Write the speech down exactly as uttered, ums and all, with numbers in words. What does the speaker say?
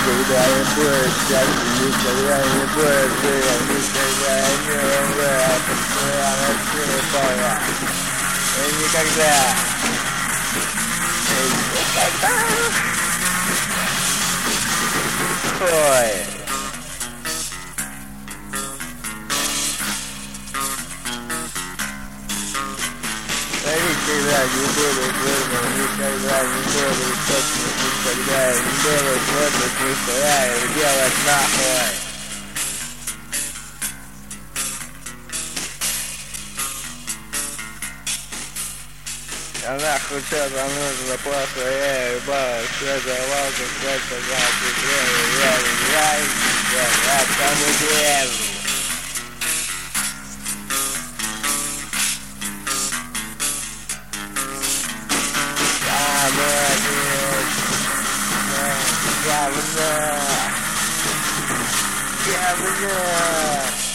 никогда не будет счастья, никогда не будет жира, никогда не умрет, я начну пора. И никогда, и никогда. Ой. Я никогда не буду жирным, никогда не буду точным, никогда не буду смотреть, нихуя и делать нахуй. А нахуй что-то нужно просто, я ебал, все давал, как это нахуй, я, я, я, я, я там уделу. Говно! Говно!